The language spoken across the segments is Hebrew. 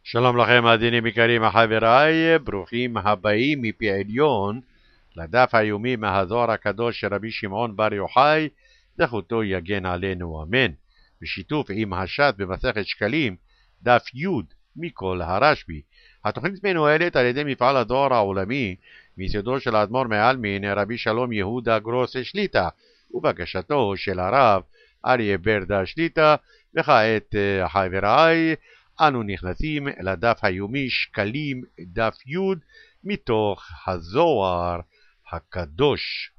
שלום לכם מאזינים יקרים חבריי, ברוכים הבאים מפי עליון לדף היומי מהזוהר הקדוש של רבי שמעון בר יוחאי, זכותו יגן עלינו אמן, בשיתוף עם הש"ת במסכת שקלים, דף י' מכל הרשב"י. התוכנית מנוהלת על ידי מפעל הזוהר העולמי, מיסודו של האדמו"ר מעלמין רבי שלום יהודה גרוס שליט"א, ובקשתו של הרב אריה ברדה שליט"א. וכעת חבריי, אנו נכנסים לדף היומי שקלים דף י' מתוך הזוהר הקדוש.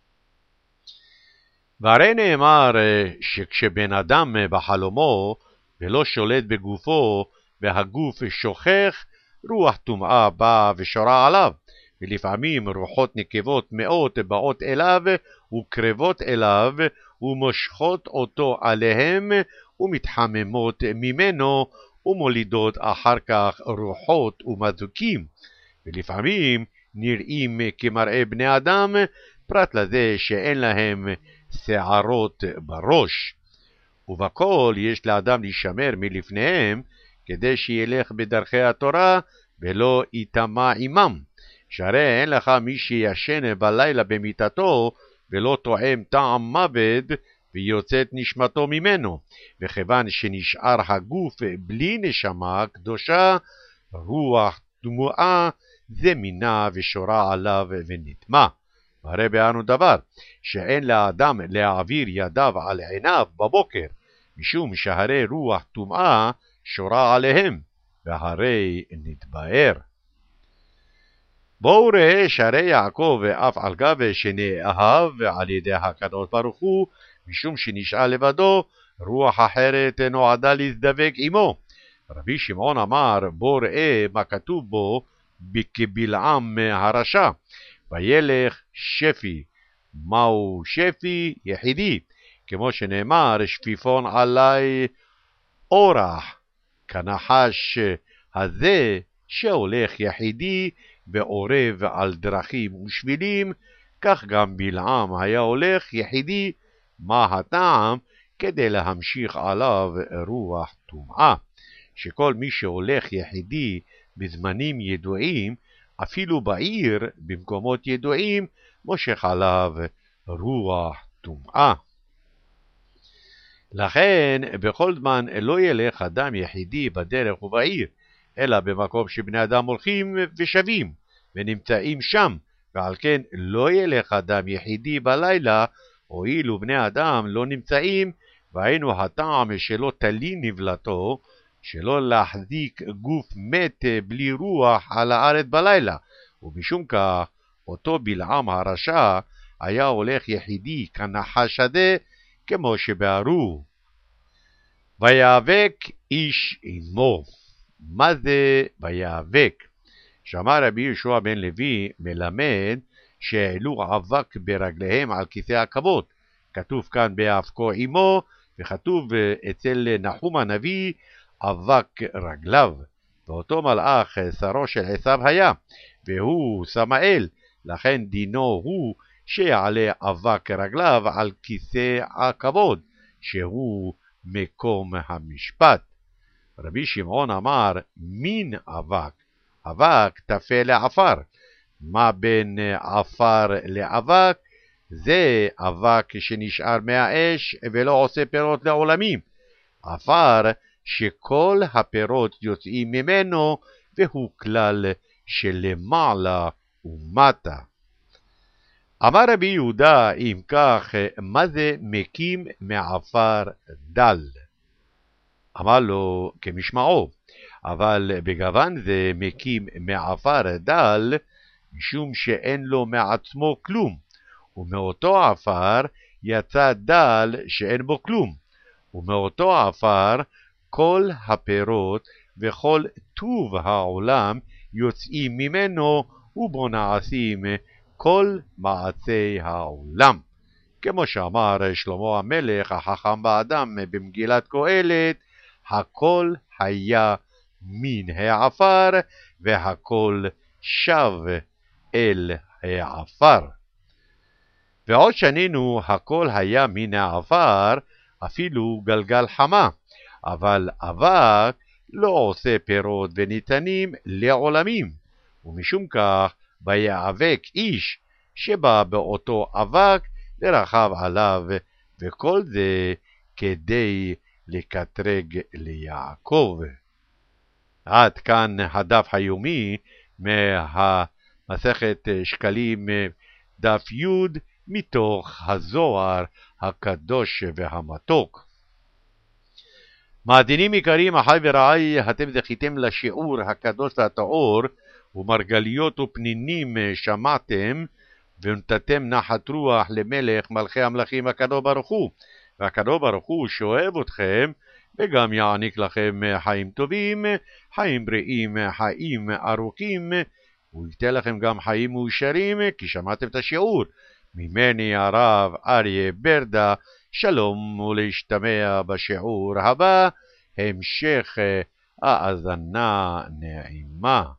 והרי נאמר שכשבן אדם בחלומו ולא שולט בגופו והגוף שוכח, רוח טומאה באה ושורה עליו, ולפעמים רוחות נקבות מאות באות אליו וקרבות אליו ומושכות אותו עליהם ומתחממות ממנו ומולידות אחר כך רוחות ומזוקים, ולפעמים נראים כמראה בני אדם, פרט לזה שאין להם שערות בראש. ובכל יש לאדם להישמר מלפניהם, כדי שילך בדרכי התורה ולא יטמע עמם. שהרי אין לך מי שישן בלילה במיטתו ולא טועם טעם מוות ויוצאת נשמתו ממנו, וכיוון שנשאר הגוף בלי נשמה קדושה, רוח תמוהה זמינה ושורה עליו ונטמע. הרי באנו דבר שאין לאדם להעביר ידיו על עיניו בבוקר, משום שהרי רוח טומאה שורה עליהם, והרי נתבאר. בואו ראה שהרי יעקב אף על גב שנאהב על ידי הקדוש ברוך הוא, משום שנשאל לבדו, רוח אחרת נועדה להזדבק עמו. רבי שמעון אמר, בוא ראה מה כתוב בו כבלעם הרשע, וילך שפי. מהו שפי? יחידי, כמו שנאמר, שפיפון עלי אורח, כנחש הזה שהולך יחידי ועורב על דרכים ושבילים, כך גם בלעם היה הולך יחידי. מה הטעם? כדי להמשיך עליו רוח טומאה, שכל מי שהולך יחידי בזמנים ידועים, אפילו בעיר במקומות ידועים, מושך עליו רוח טומאה. לכן בכל זמן לא ילך אדם יחידי בדרך ובעיר, אלא במקום שבני אדם הולכים ושבים ונמצאים שם, ועל כן לא ילך אדם יחידי בלילה, הואיל ובני אדם לא נמצאים, והיינו הטעם שלא תלין נבלתו, שלא להחזיק גוף מת בלי רוח על הארץ בלילה. ומשום כך אותו בלעם הרשע היה הולך יחידי כנחש הזה, כמו שבארו. ויאבק איש עמו. מה זה ויאבק? שאמר רבי יהושע בן לוי מלמד שהעלו אבק ברגליהם על כיסא הכבוד. כתוב כאן באבקו עמו, וכתוב אצל נחום הנביא אבק רגליו. ואותו מלאך שרו של עשיו היה, והוא סמאל, לכן דינו הוא שיעלה אבק רגליו על כיסא הכבוד, שהוא מקום המשפט. רבי שמעון אמר, מין אבק? אבק תפה לעפר. מה בין עפר לאבק? זה אבק שנשאר מהאש ולא עושה פירות לעולמים. עפר שכל הפירות יוצאים ממנו, והוא כלל שלמעלה ומטה. אמר רבי יהודה, אם כך, מה זה מקים מעפר דל? אמר לו כמשמעו, אבל בגוון זה מקים מעפר דל, משום שאין לו מעצמו כלום, ומאותו עפר יצא דל שאין בו כלום, ומאותו עפר כל הפירות וכל טוב העולם יוצאים ממנו, ובו נעשים כל מעשי העולם. כמו שאמר שלמה המלך החכם באדם במגילת קהלת, הכל היה מן העפר והכל שב אל העפר. ועוד שנינו הכל היה מן העפר, אפילו גלגל חמה, אבל אבק לא עושה פירות וניתנים לעולמים, ומשום כך ויאבק איש שבא באותו אבק לרכב עליו, וכל זה כדי לקטרג ליעקב. עד כאן הדף היומי מהמסכת שקלים דף י' מתוך הזוהר הקדוש והמתוק. מעדינים יקרים, אחי ורעי, אתם זכיתם לשיעור הקדוש והטהור, ומרגליות ופנינים שמעתם, ונתתם נחת רוח למלך מלכי המלכים הקדוש ברוך הוא. והקדוש ברוך הוא שאוהב אתכם, וגם יעניק לכם חיים טובים, חיים בריאים, חיים ארוכים, הוא ייתן לכם גם חיים מאושרים, כי שמעתם את השיעור. ממני הרב אריה ברדה, שלום ולהשתמע בשיעור הבא, המשך האזנה נעימה.